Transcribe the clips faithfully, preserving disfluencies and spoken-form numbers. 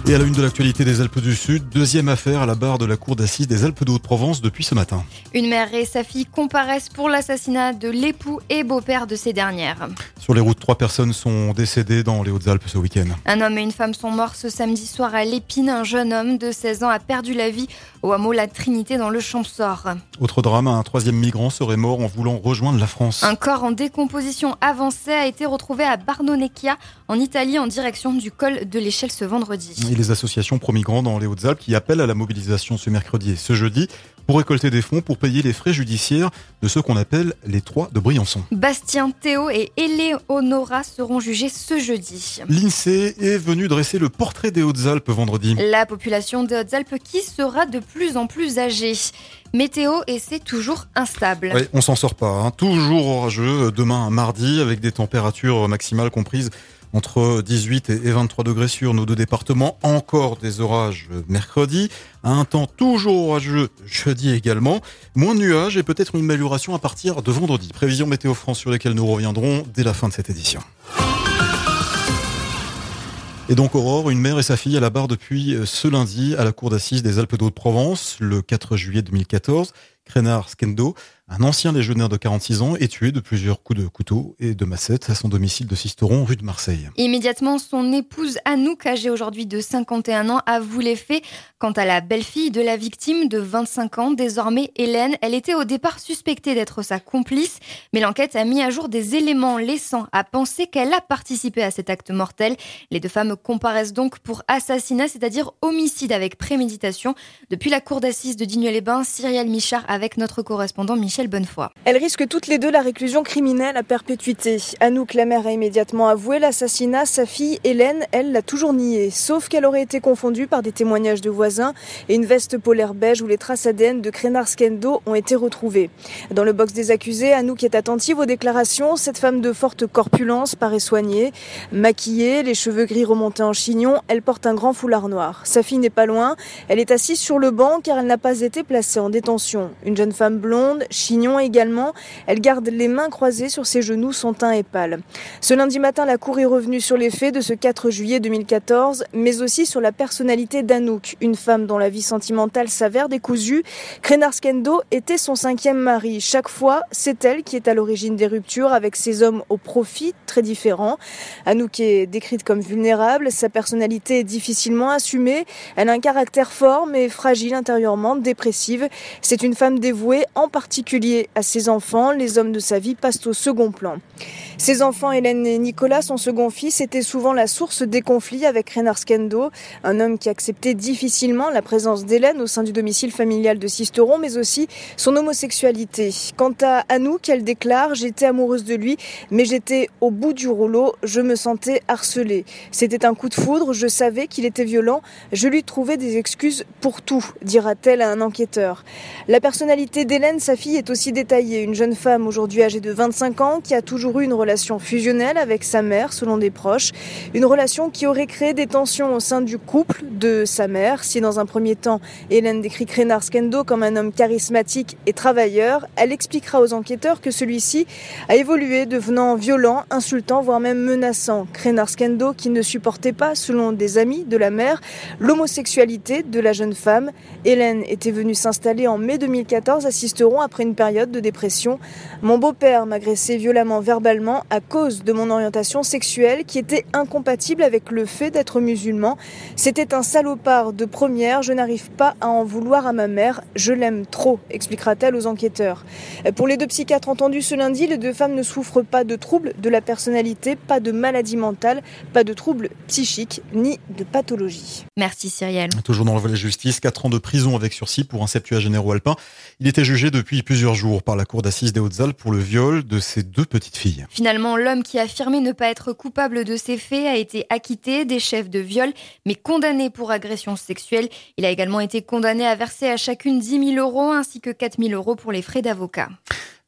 Et à la une de l'actualité des Alpes du Sud, deuxième affaire à la barre de la cour d'assises des Alpes de Haute-Provence depuis ce matin. Une mère et sa fille comparaissent pour l'assassinat de l'époux et beau-père de ces dernières. Sur les routes, trois personnes sont décédées dans les Hautes-Alpes ce week-end. Un homme et une femme sont morts ce samedi soir à Lépine. Un jeune homme de seize ans a perdu la vie au hameau La Trinité dans le Champsaur. Autre drame, un troisième migrant serait mort en voulant rejoindre la France. Un corps en décomposition avancée a été retrouvé à Barnonecchia en Italie en direction du col de l'Échelle ce vendredi. Et les associations pro-migrants dans les Hautes-Alpes qui appellent à la mobilisation ce mercredi et ce jeudi pour récolter des fonds pour payer les frais judiciaires de ceux qu'on appelle les trois de Briançon. Bastien, Théo et Éléonora seront jugés ce jeudi. L'INSEE est venu dresser le portrait des Hautes-Alpes vendredi. La population des Hautes-Alpes qui sera de plus en plus âgée. Météo et c'est toujours instable. Oui, on s'en sort pas. Hein. Toujours orageux demain mardi avec des températures maximales comprises entre dix-huit et vingt-trois degrés sur nos deux départements. Encore des orages mercredi. Un temps toujours orageux jeudi également. Moins de nuages et peut-être une amélioration à partir de vendredi. Prévision Météo France sur lesquelles nous reviendrons dès la fin de cette édition. Et donc Aurore, une mère et sa fille à la barre depuis ce lundi à la cour d'assises des Alpes de Haute-Provence, le quatre juillet deux mille quatorze. Krenar Skendo, un ancien légionnaire de quarante-six ans, est tué de plusieurs coups de couteau et de massette à son domicile de Sisteron, rue de Marseille. Immédiatement, son épouse Anouk, âgée aujourd'hui de cinquante et un ans, avoue les faits. Quant à la belle-fille de la victime de vingt-cinq ans, désormais Hélène, elle était au départ suspectée d'être sa complice, mais l'enquête a mis à jour des éléments laissant à penser qu'elle a participé à cet acte mortel. Les deux femmes comparaissent donc pour assassinat, c'est-à-dire homicide avec préméditation. Depuis la cour d'assises de Digne-les-Bains, Cyrielle Michard avec notre correspondant Michel Bonnefoy. Elles risquent toutes les deux la réclusion criminelle à perpétuité. Anouk, la mère, a immédiatement avoué l'assassinat. Sa fille, Hélène, elle, l'a toujours nié. Sauf qu'elle aurait été confondue par des témoignages de voisins et une veste polaire beige où les traces A D N de Krenar Skendo ont été retrouvées. Dans le box des accusés, Anouk est attentive aux déclarations. Cette femme de forte corpulence paraît soignée. Maquillée, les cheveux gris remontés en chignon, elle porte un grand foulard noir. Sa fille n'est pas loin. Elle est assise sur le banc car elle n'a pas été placée en détention. Une jeune femme blonde, chignon également. Elle garde les mains croisées sur ses genoux, son teint est pâle. Ce lundi matin, la cour est revenue sur les faits de ce quatre juillet deux mille quatorze, mais aussi sur la personnalité d'Anouk, une femme dont la vie sentimentale s'avère décousue. Krenar Skendo était son cinquième mari. Chaque fois, c'est elle qui est à l'origine des ruptures avec ces hommes au profit très différents. Anouk est décrite comme vulnérable, sa personnalité est difficilement assumée. Elle a un caractère fort mais fragile intérieurement, dépressive. C'est une femme dévouée en particulier à ses enfants. Les hommes de sa vie passent au second plan. Ses enfants, Hélène et Nicolas, son second fils, étaient souvent la source des conflits avec Krenar Skendo, un homme qui acceptait difficilement la présence d'Hélène au sein du domicile familial de Sisteron, mais aussi son homosexualité. Quant à Anouk, elle déclare « J'étais amoureuse de lui, mais j'étais au bout du rouleau, je me sentais harcelée. C'était un coup de foudre, je savais qu'il était violent, je lui trouvais des excuses pour tout », dira-t-elle à un enquêteur. La personnalité d'Hélène, sa fille, est aussi détaillée. Une jeune femme aujourd'hui âgée de vingt-cinq ans qui a toujours eu une relation fusionnelle avec sa mère, selon des proches. Une relation qui aurait créé des tensions au sein du couple de sa mère. Si dans un premier temps, Hélène décrit Krenar Skendo comme un homme charismatique et travailleur, elle expliquera aux enquêteurs que celui-ci a évolué, devenant violent, insultant, voire même menaçant. Krenar Skendo qui ne supportait pas, selon des amis de la mère, l'homosexualité de la jeune femme. Hélène était venue s'installer en mai deux mille quatorze à Sisteron après une période de dépression. Mon beau-père m'agressait violemment verbalement à cause de mon orientation sexuelle qui était incompatible avec le fait d'être musulman. C'était un salopard de première, je n'arrive pas à en vouloir à ma mère, je l'aime trop, expliquera-t-elle aux enquêteurs. Pour les deux psychiatres entendus ce lundi, les deux femmes ne souffrent pas de troubles de la personnalité, pas de maladie mentale, pas de troubles psychiques ni de pathologie. Merci Cyrielle. Toujours dans le volet justice, quatre ans de prison avec sursis pour un septuagénaire alpin. Il était jugé depuis plusieurs jours par la cour d'assises des Hautes-Alpes pour le viol de ses deux petites filles. Finalement, l'homme qui a affirmé ne pas être coupable de ces faits a été acquitté des chefs de viol, mais condamné pour agression sexuelle. Il a également été condamné à verser à chacune dix mille euros ainsi que quatre mille euros pour les frais d'avocat.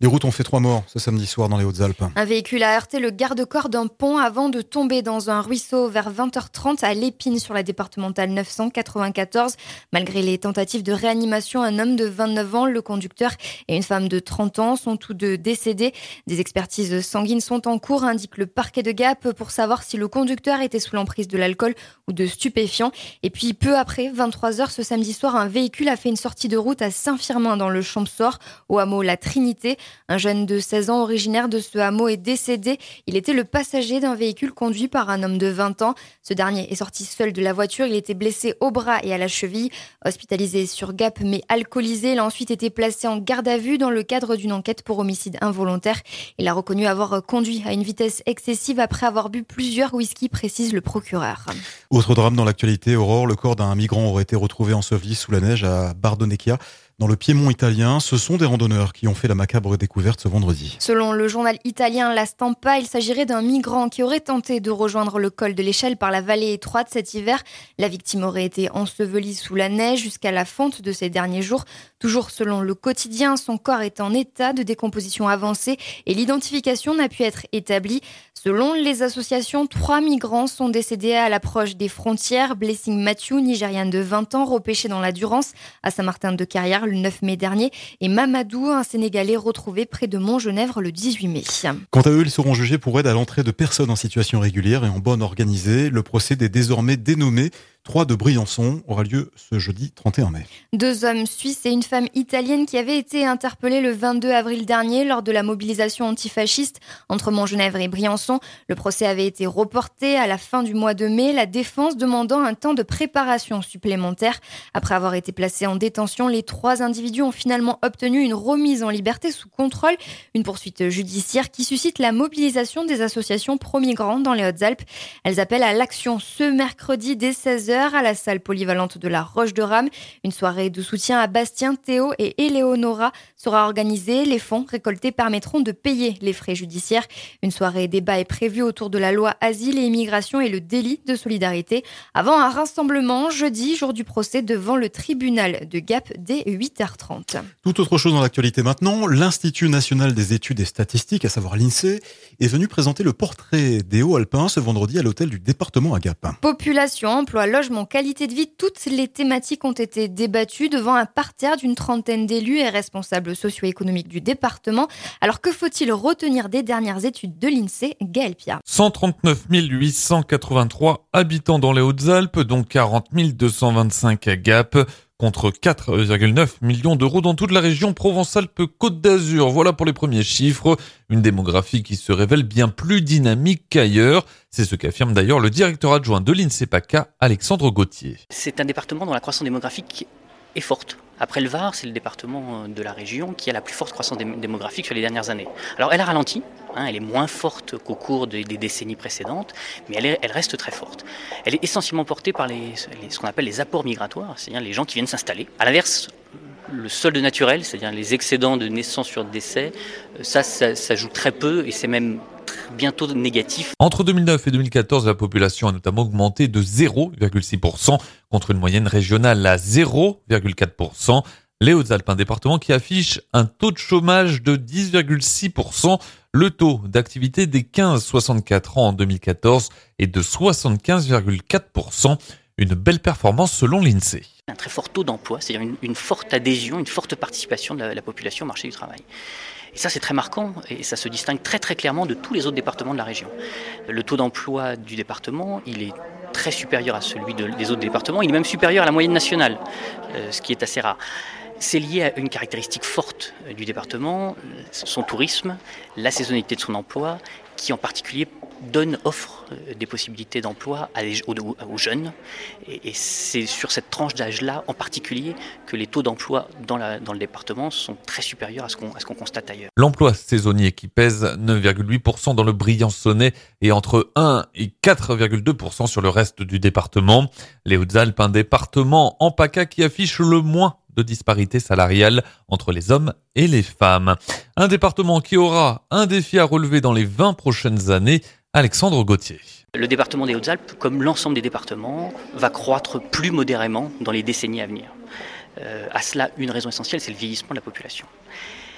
Les routes ont fait trois morts ce samedi soir dans les Hautes-Alpes. Un véhicule a heurté le garde-corps d'un pont avant de tomber dans un ruisseau vers vingt heures trente à Lépine sur la départementale neuf cent quatre-vingt-quatorze. Malgré les tentatives de réanimation, un homme de vingt-neuf ans, le conducteur et une femme de trente ans sont tous deux décédés. Des expertises sanguines sont en cours, indique le parquet de Gap, pour savoir si le conducteur était sous l'emprise de l'alcool ou de stupéfiants. Et puis peu après, vingt-trois heures ce samedi soir, un véhicule a fait une sortie de route à Saint-Firmin dans le Champsaur, au hameau La Trinité. Un jeune de seize ans originaire de ce hameau est décédé. Il était le passager d'un véhicule conduit par un homme de vingt ans. Ce dernier est sorti seul de la voiture. Il était blessé au bras et à la cheville. Hospitalisé sur Gap mais alcoolisé, il a ensuite été placé en garde à vue dans le cadre d'une enquête pour homicide involontaire. Il a reconnu avoir conduit à une vitesse excessive après avoir bu plusieurs whisky, précise le procureur. Autre drame dans l'actualité, Aurore, le corps d'un migrant aurait été retrouvé enseveli sous la neige à Bardonecchia, dans le Piémont italien. Ce sont des randonneurs qui ont fait la macabre découverte ce vendredi. Selon le journal italien La Stampa, il s'agirait d'un migrant qui aurait tenté de rejoindre le col de l'Échelle par la vallée étroite cet hiver. La victime aurait été ensevelie sous la neige jusqu'à la fonte de ces derniers jours. Toujours selon le quotidien, son corps est en état de décomposition avancée et l'identification n'a pu être établie. Selon les associations, trois migrants sont décédés à l'approche des frontières. Blessing Matthew, nigériane de vingt ans, repêché dans la Durance à Saint-Martin-de-Carrière le neuf mai dernier, et Mamadou, un Sénégalais retrouvé près de Montgenèvre le dix-huit mai. Quant à eux, ils seront jugés pour aide à l'entrée de personnes en situation régulière et en bonne organisée. Le procès est désormais dénommé trois de Briançon aura lieu ce jeudi trente et un mai. Deux hommes suisses et une femme italienne qui avaient été interpellés le vingt-deux avril dernier lors de la mobilisation antifasciste entre Montgenèvre et Briançon. Le procès avait été reporté à la fin du mois de mai, la défense demandant un temps de préparation supplémentaire. Après avoir été placés en détention, les trois individus ont finalement obtenu une remise en liberté sous contrôle, une poursuite judiciaire qui suscite la mobilisation des associations pro-migrants dans les Hautes-Alpes. Elles appellent à l'action ce mercredi dès seize heures à la salle polyvalente de la Roche de Rame. Une soirée de soutien à Bastien, Théo et Éléonora sera organisée. Les fonds récoltés permettront de payer les frais judiciaires. Une soirée débat est prévue autour de la loi Asile et Immigration et le délit de solidarité, avant un rassemblement jeudi, jour du procès, devant le tribunal de Gap dès huit heures trente. Tout autre chose dans l'actualité maintenant, l'Institut national des études et statistiques, à savoir l'INSEE, est venu présenter le portrait des Hauts-Alpins ce vendredi à l'hôtel du département à Gap. Population, emploi, logement, qualité de vie, toutes les thématiques ont été débattues devant un parterre d'une trentaine d'élus et responsables socio-économiques du département. Alors que faut-il retenir des dernières études de l'INSEE? Gaël Pia. cent trente-neuf mille huit cent quatre-vingt-trois habitants dans les Hautes-Alpes, dont quarante mille deux cent vingt-cinq à Gap, contre quatre virgule neuf millions d'euros dans toute la région Provence-Alpes-Côte d'Azur. Voilà pour les premiers chiffres. Une démographie qui se révèle bien plus dynamique qu'ailleurs. C'est ce qu'affirme d'ailleurs le directeur adjoint de l'INSEE-PACA, Alexandre Gauthier. C'est un département dont la croissance démographique est forte. Après le Var, c'est le département de la région qui a la plus forte croissance démographique sur les dernières années. Alors elle a ralenti, hein, elle est moins forte qu'au cours des, des décennies précédentes, mais elle, est, elle reste très forte. Elle est essentiellement portée par les, les, ce qu'on appelle les apports migratoires, c'est-à-dire les gens qui viennent s'installer. À l'inverse, le solde naturel, c'est-à-dire les excédents de naissance sur décès, ça, ça, ça joue très peu et c'est même bientôt négatif. Entre deux mille neuf et deux mille quatorze, la population a notamment augmenté de zéro virgule six pour cent contre une moyenne régionale à zéro virgule quatre pour cent. Les Hautes-Alpes, un département qui affiche un taux de chômage de dix virgule six pour cent. Le taux d'activité des quinze soixante-quatre ans en deux mille quatorze est de soixante-quinze virgule quatre pour cent. Une belle performance selon l'INSEE. Un très fort taux d'emploi, c'est-à-dire une, une forte adhésion, une forte participation de la, la population au marché du travail. Et ça, c'est très marquant et ça se distingue très très clairement de tous les autres départements de la région. Le taux d'emploi du département, il est très supérieur à celui de, des autres départements. Il est même supérieur à la moyenne nationale, euh, ce qui est assez rare. C'est lié à une caractéristique forte du département, son tourisme, la saisonnalité de son emploi, qui en particulier donne, offre des possibilités d'emploi à des, aux, aux jeunes. Et, et c'est sur cette tranche d'âge-là, en particulier, que les taux d'emploi dans, la, dans le département sont très supérieurs à ce qu'on, à ce qu'on constate ailleurs. L'emploi saisonnier qui pèse neuf virgule huit pour cent dans le Briançonnais et entre un et quatre virgule deux pour cent sur le reste du département. Les Hautes-Alpes, un département en PACA qui affiche le moins de disparité salariale entre les hommes et les femmes. Un département qui aura un défi à relever dans les vingt prochaines années. Alexandre Gauthier. Le département des Hautes-Alpes, comme l'ensemble des départements, va croître plus modérément dans les décennies à venir. Euh, à cela, une raison essentielle, c'est le vieillissement de la population.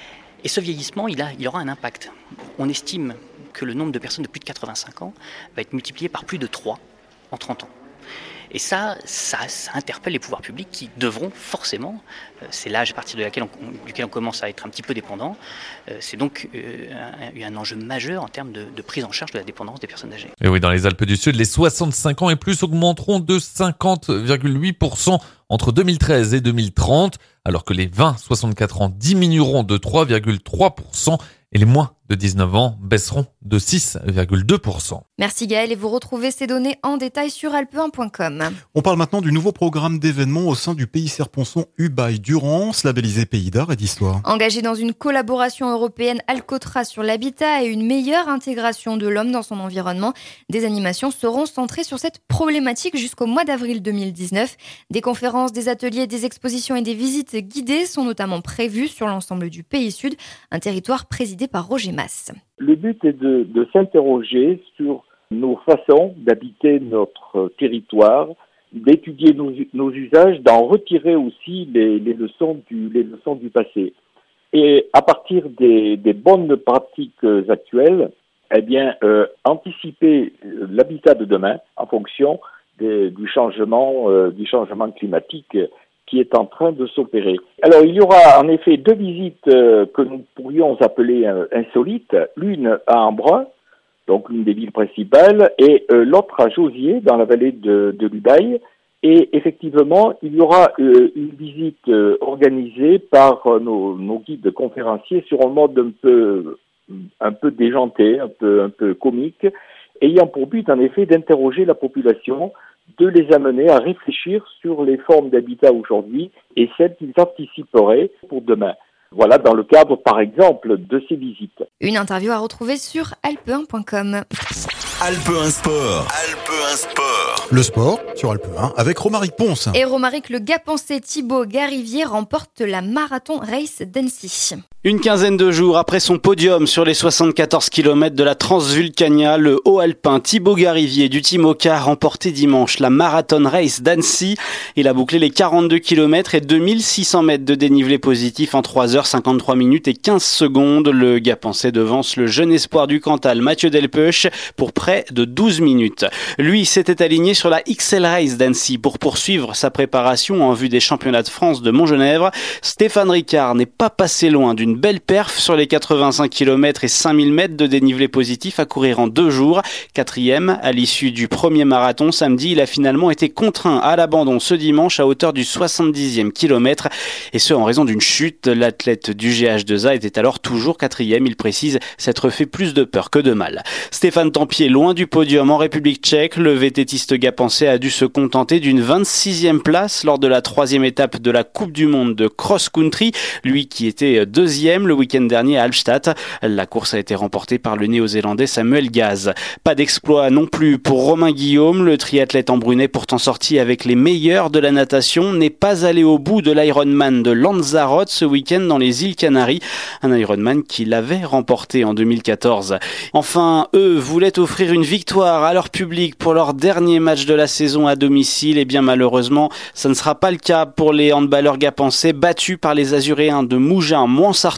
Et ce vieillissement, il, a, il aura un impact. On estime que le nombre de personnes de plus de quatre-vingt-cinq ans va être multiplié par plus de trois en trente ans. Et ça, ça, ça interpelle les pouvoirs publics qui devront forcément, euh, c'est l'âge à partir de laquelle on, duquel on commence à être un petit peu dépendant, euh, c'est donc euh, un, un enjeu majeur en termes de, de prise en charge de la dépendance des personnes âgées. Et oui, dans les Alpes du Sud, les soixante-cinq ans et plus augmenteront de cinquante virgule huit pour cent entre deux mille treize et deux mille trente, alors que les vingt à soixante-quatre ans diminueront de trois virgule trois pour cent et les moins de dix-neuf ans baisseront de six virgule deux pour cent. Merci Gaël et vous retrouvez ces données en détail sur alpe un point com. On parle maintenant du nouveau programme d'événements au sein du Pays Serponçon Ubaye Durance, labellisé Pays d'art et d'histoire. Engagé dans une collaboration européenne Alcotras sur l'habitat et une meilleure intégration de l'homme dans son environnement, des animations seront centrées sur cette problématique jusqu'au mois d'avril deux mille dix-neuf. Des conférences, des ateliers, des expositions et des visites guidées sont notamment prévues sur l'ensemble du Pays Sud, un territoire présidé par Roger Masse. Le but est de, de s'interroger sur nos façons d'habiter notre territoire, d'étudier nos, nos usages, d'en retirer aussi les, les, leçons du, les leçons du passé. Et à partir des, des bonnes pratiques actuelles, eh bien, euh, anticiper l'habitat de demain en fonction des, du changement, euh, du changement climatique qui est en train de s'opérer. Alors, il y aura en effet deux visites euh, que nous pourrions appeler euh, insolites. L'une à Embrun, donc l'une des villes principales, et euh, l'autre à Jauziers, dans la vallée de, de l'Ubaye. Et effectivement, il y aura euh, une visite euh, organisée par euh, nos, nos guides conférenciers sur un mode un peu, un peu déjanté, un peu, un peu comique, ayant pour but en effet d'interroger la population, de les amener à réfléchir sur les formes d'habitat aujourd'hui et celles qu'ils anticiperaient pour demain. Voilà, dans le cadre, par exemple, de ces visites. Une interview à retrouver sur alpe un point com. Alpe un Sport. Alpe un Sport. Le sport sur Alpe un avec Romaric Ponce. Et Romaric, le Gapençais Thibaut Garivier remporte la Marathon Race d'Annecy. Une quinzaine de jours après son podium sur les soixante-quatorze kilomètres de la Transvulcania, le haut alpin Thibaut Garivier du Team Oka a remporté dimanche la Marathon Race d'Annecy. Il a bouclé les quarante-deux kilomètres et deux mille six cents mètres de dénivelé positif en trois heures cinquante-trois minutes et quinze secondes. Le Gapençais devance le jeune espoir du Cantal Mathieu Delpech pour près de douze minutes. Lui s'était aligné sur la X L Race d'Annecy pour poursuivre sa préparation en vue des championnats de France de Montgenèvre. Stéphane Ricard n'est pas passé loin d'une belle perf sur les quatre-vingt-cinq kilomètres et cinq mille mètres de dénivelé positif à courir en deux jours. Quatrième, à l'issue du premier marathon samedi, il a finalement été contraint à l'abandon ce dimanche à hauteur du soixante-dixième kilomètre et ce en raison d'une chute. L'athlète du G H deux A était alors toujours quatrième. Il précise s'être fait plus de peur que de mal. Stéphane Tempier, loin du podium en République tchèque, le vététiste gapençais a dû se contenter d'une vingt-sixième place lors de la troisième étape de la Coupe du Monde de cross-country. Lui qui était deuxième le week-end dernier à Albstadt. La course a été remportée par le néo-zélandais Samuel Gaz. Pas d'exploit non plus pour Romain Guillaume, le triathlète embrunais pourtant sorti avec les meilleurs de la natation, n'est pas allé au bout de l'Ironman de Lanzarote ce week-end dans les îles Canaries, un Ironman qu'il avait remporté en deux mille quatorze. Enfin, eux voulaient offrir une victoire à leur public pour leur dernier match de la saison à domicile, et bien malheureusement, ça ne sera pas le cas pour les handballeurs gapençais battus par les Azuréens de Mougins-Moinsartou.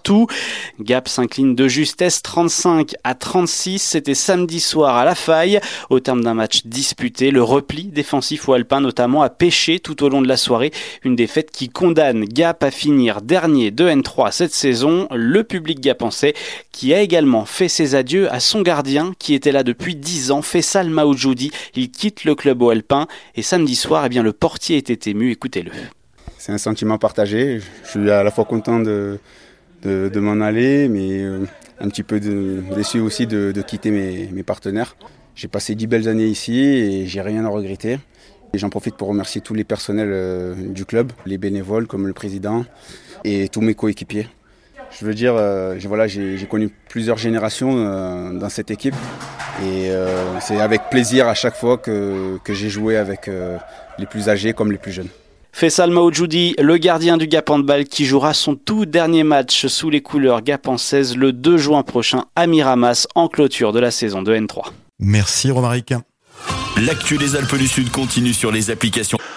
Gap s'incline de justesse trente-cinq à trente-six. C'était samedi soir à La Faille. Au terme d'un match disputé, le repli défensif ou alpin notamment a pêché tout au long de la soirée. Une défaite qui condamne Gap à finir dernier de N trois cette saison. Le public gapençais qui a également fait ses adieux à son gardien qui était là depuis dix ans, Faisal Maoujoudi. Il quitte le club au alpin et samedi soir, eh bien, le portier était ému. Écoutez-le. C'est un sentiment partagé. Je suis à la fois content de De, de m'en aller, mais euh, un petit peu de, déçu aussi de, de quitter mes, mes partenaires. J'ai passé dix belles années ici et j'ai rien à regretter. Et j'en profite pour remercier tous les personnels euh, du club, les bénévoles comme le président et tous mes coéquipiers. Je veux dire, euh, j'ai, voilà, j'ai, j'ai connu plusieurs générations euh, dans cette équipe et euh, c'est avec plaisir à chaque fois que, que j'ai joué avec euh, les plus âgés comme les plus jeunes. Faisal Maoujoudi, le gardien du Gap Handball qui jouera son tout dernier match sous les couleurs gapençaises le deux juin prochain à Miramas en clôture de la saison de N trois. Merci Romaric. L'actu des Alpes du Sud continue sur les applications.